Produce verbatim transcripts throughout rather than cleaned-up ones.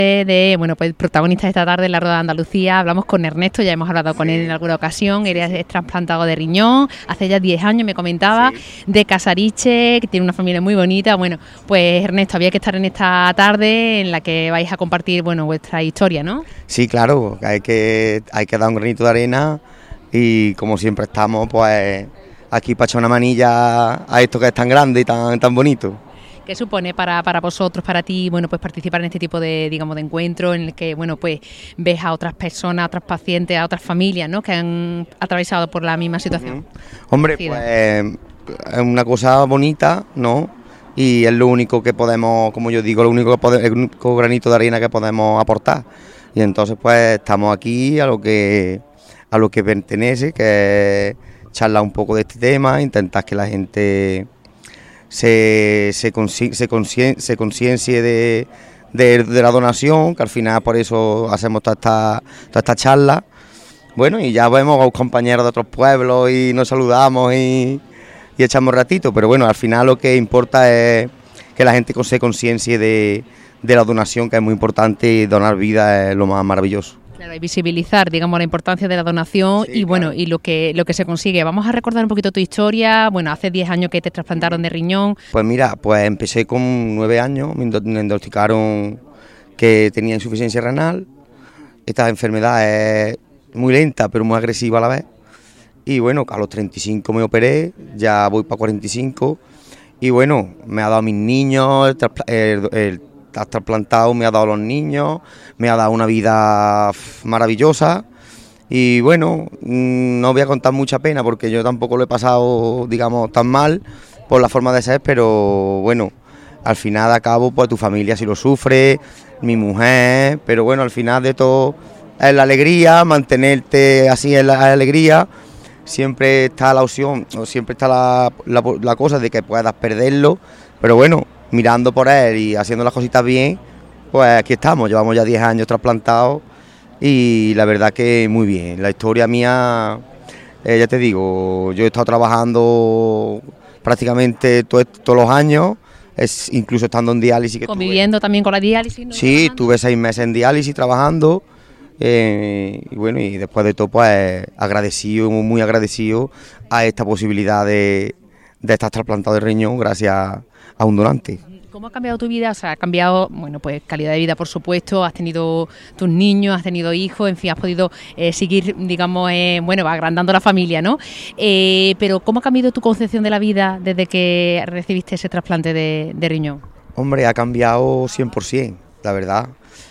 De, bueno, pues protagonista de esta tarde en la Rueda de Andalucía. Hablamos con Ernesto, ya hemos hablado con él en alguna ocasión. Él es trasplantado de riñón, hace ya diez años me comentaba, sí. De Casariche, que tiene una familia muy bonita. Bueno, pues Ernesto, había que estar en esta tarde en la que vais a compartir, bueno, vuestra historia, ¿no? Sí, claro, hay que, hay que dar un granito de arena y como siempre estamos, pues aquí para echar una manilla a esto que es tan grande y tan, tan bonito. ¿Qué supone para, para vosotros, para ti, bueno, pues participar en este tipo de, digamos, de encuentro en el que, bueno, pues ves a otras personas, a otros pacientes, a otras familias, ¿no?, que han atravesado por la misma situación? Uh-huh. Hombre, pues es una cosa bonita, ¿no? Y es lo único que podemos, como yo digo, lo único que podemos, el único granito de arena que podemos aportar. Y entonces, pues estamos aquí a lo que a lo que pertenece, que es charlar un poco de este tema, intentar que la gente se, se, consci, se, conscien, se conciencie de, de, de la donación, que al final por eso hacemos toda esta, toda esta charla. Bueno, y ya vemos a los compañeros de otros pueblos y nos saludamos y, y echamos ratito, pero bueno, al final lo que importa es que la gente se conciencie de, de la donación, que es muy importante, y donar vida es lo más maravilloso. Claro, y visibilizar, digamos, la importancia de la donación, sí, y bueno, claro, y lo que lo que se consigue. Vamos a recordar un poquito tu historia. Bueno, hace diez años que te trasplantaron de riñón. Pues mira, pues empecé con nueve años, me diagnosticaron que tenía insuficiencia renal. Esta enfermedad es muy lenta, pero muy agresiva a la vez. Y bueno, a los treinta y cinco me operé, ya voy para cuarenta y cinco. Y bueno, me ha dado a mis niños, el, el, el has trasplantado, me ha dado a los niños, me ha dado una vida maravillosa y bueno, no voy a contar mucha pena porque yo tampoco lo he pasado, digamos, tan mal por la forma de ser, pero bueno, al final de cabo, pues tu familia sí lo sufre, mi mujer, pero bueno, al final de todo es la alegría, mantenerte así en la alegría. Siempre está la opción, o siempre está la, la, la cosa de que puedas perderlo, pero bueno, mirando por él y haciendo las cositas bien, pues aquí estamos, llevamos ya diez años trasplantados y la verdad que muy bien. La historia mía, eh, ya te digo, yo he estado trabajando prácticamente todo, todos los años, es, incluso estando en diálisis. Que ¿Conviviendo tuve, también con la diálisis? ¿No? Sí, estuve seis meses en diálisis trabajando eh, y bueno, y después de todo pues agradecido, muy agradecido a esta posibilidad de, de estar trasplantado de riñón gracias a un donante. ¿Cómo ha cambiado tu vida? O sea, ha cambiado, bueno, pues calidad de vida, por supuesto, has tenido tus niños, has tenido hijos, en fin, has podido eh, seguir, digamos, eh, bueno, agrandando la familia, ¿no? Eh, pero ¿cómo ha cambiado tu concepción de la vida desde que recibiste ese trasplante de, de riñón? Hombre, ha cambiado cien por ciento, la verdad,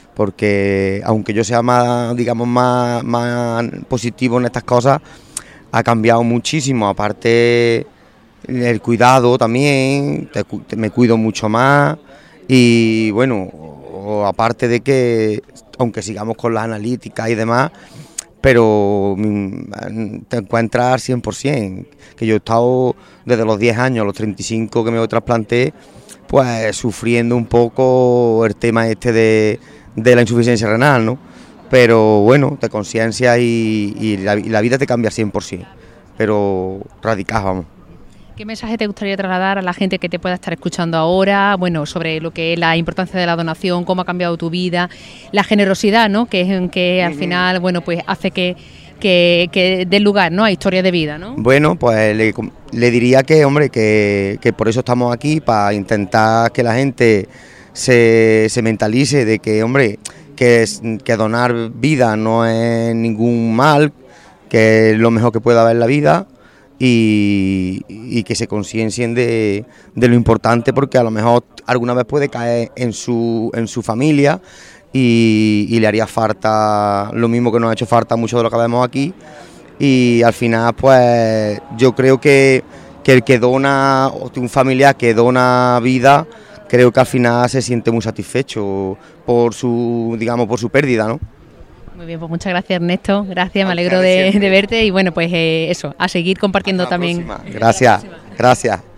porque aunque yo sea más, digamos, más, más positivo en estas cosas, ha cambiado muchísimo, aparte el cuidado también, te, te, me cuido mucho más y bueno, o, aparte de que, aunque sigamos con las analíticas y demás, pero te encuentras cien por ciento, que yo he estado desde los diez años a los treinta y cinco que me trasplanté, pues sufriendo un poco el tema este de, de la insuficiencia renal, ¿no? Pero bueno, te conciencias y, y, la, y la vida te cambia cien por ciento, pero radical, vamos. ¿Qué mensaje te gustaría trasladar a la gente que te pueda estar escuchando ahora, bueno, sobre lo que es la importancia de la donación, cómo ha cambiado tu vida, la generosidad, ¿no?, que es que al final, bueno, pues hace que que, que dé lugar, ¿no?, a historias de vida, ¿no? Bueno, pues le, le diría que, hombre, que, que por eso estamos aquí, para intentar que la gente se, se mentalice de que, hombre, que, que donar vida no es ningún mal, que es lo mejor que puede haber en la vida. Y, y que se conciencien de, de lo importante, porque a lo mejor alguna vez puede caer en su, en su familia y, y le haría falta lo mismo que nos ha hecho falta mucho de lo que vemos aquí, y al final pues yo creo que, que el que dona, un familiar que dona vida, creo que al final se siente muy satisfecho por su, digamos, por su pérdida, ¿no? Muy bien, pues muchas gracias, Ernesto, gracias, me alegro de, de verte y bueno, pues eh, eso, a seguir compartiendo también. Gracias, gracias.